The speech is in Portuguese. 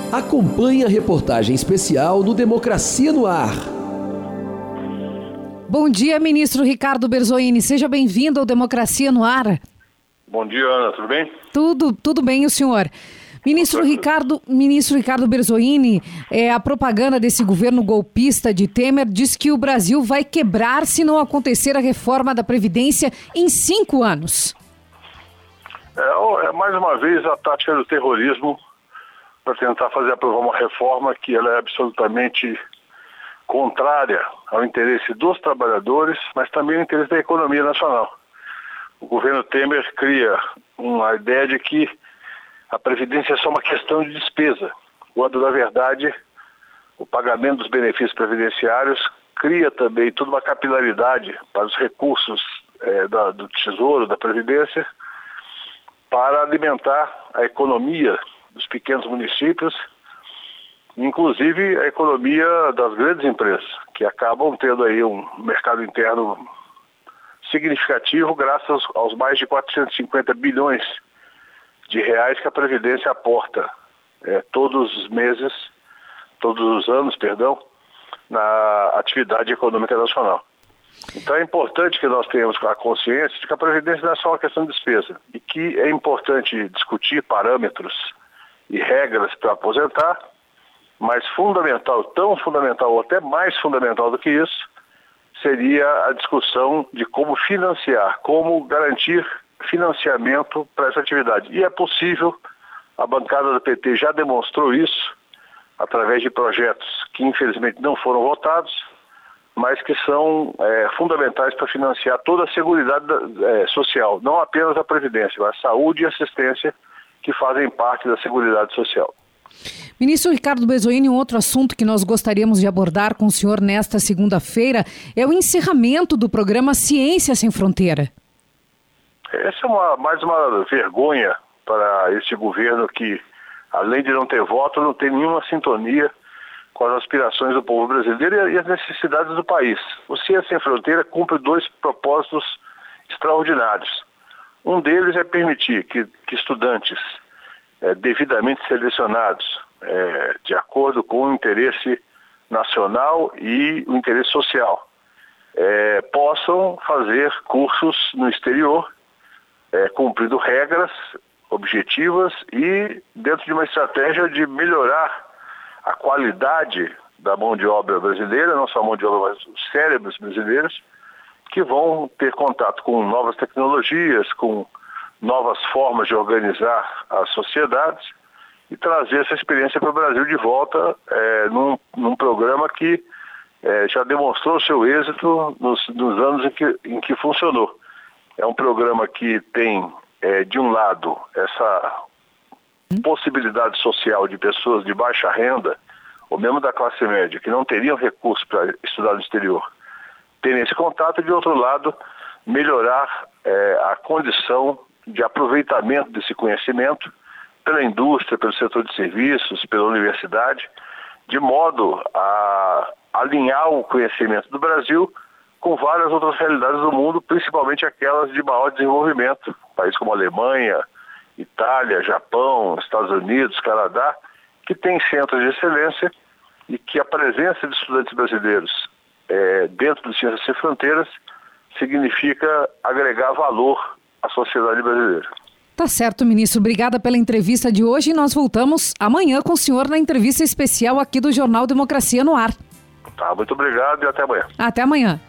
Acompanhe a reportagem especial no Democracia no Ar. Bom dia, ministro Ricardo Berzoini. Seja bem-vindo ao Democracia no Ar. Bom dia, Ana. Tudo bem? Tudo bem, e o senhor? Ministro Ricardo Berzoini, a propaganda desse governo golpista de Temer diz que o Brasil vai quebrar se não acontecer a reforma da Previdência em 5 anos. É mais uma vez a tática do terrorismo para tentar aprovar uma reforma que ela é absolutamente contrária ao interesse dos trabalhadores, mas também ao interesse da economia nacional. O governo Temer cria uma ideia de que a Previdência é só uma questão de despesa, quando, na verdade, o pagamento dos benefícios previdenciários cria também toda uma capilaridade para os recursos do Tesouro, da Previdência, para alimentar a economia dos pequenos municípios, inclusive a economia das grandes empresas, que acabam tendo aí um mercado interno significativo graças aos mais de 450 bilhões de reais que a Previdência aporta todos os anos, na atividade econômica nacional. Então é importante que nós tenhamos a consciência de que a Previdência não é só uma questão de despesa e que é importante discutir parâmetros e regras para aposentar, mas fundamental, tão fundamental ou até mais fundamental do que isso, seria a discussão de como financiar, como garantir financiamento para essa atividade. E é possível, a bancada do PT já demonstrou isso, através de projetos que infelizmente não foram votados, mas que são fundamentais para financiar toda a seguridade social, não apenas a Previdência, mas a saúde e assistência que fazem parte da Seguridade Social. Ministro Ricardo Berzoini, um outro assunto que nós gostaríamos de abordar com o senhor nesta segunda-feira é o encerramento do programa Ciência Sem Fronteira. Essa é mais uma vergonha para este governo que, além de não ter voto, não tem nenhuma sintonia com as aspirações do povo brasileiro e as necessidades do país. O Ciência Sem Fronteira cumpre 2 propósitos extraordinários. Um deles é permitir que estudantes devidamente selecionados, de acordo com o interesse nacional e o interesse social, possam fazer cursos no exterior, cumprindo regras objetivas e dentro de uma estratégia de melhorar a qualidade da mão de obra brasileira, não só a mão de obra, mas os cérebros brasileiros, que vão ter contato com novas tecnologias, com novas formas de organizar as sociedades e trazer essa experiência para o Brasil de volta num programa que já demonstrou seu êxito nos anos em que funcionou. É um programa que tem, de um lado, essa possibilidade social de pessoas de baixa renda, ou mesmo da classe média, que não teriam recursos para estudar no exterior, terem esse contato, e de outro lado, melhorar a condição de aproveitamento desse conhecimento pela indústria, pelo setor de serviços, pela universidade, de modo a alinhar o conhecimento do Brasil com várias outras realidades do mundo, principalmente aquelas de maior desenvolvimento, países como Alemanha, Itália, Japão, Estados Unidos, Canadá, que têm centros de excelência e que a presença de estudantes brasileiros dentro do Ciências Sem Fronteiras significa agregar valor à sociedade brasileira. Tá certo, ministro. Obrigada pela entrevista de hoje e nós voltamos amanhã com o senhor na entrevista especial aqui do Jornal Democracia no Ar. Tá, muito obrigado e até amanhã. Até amanhã.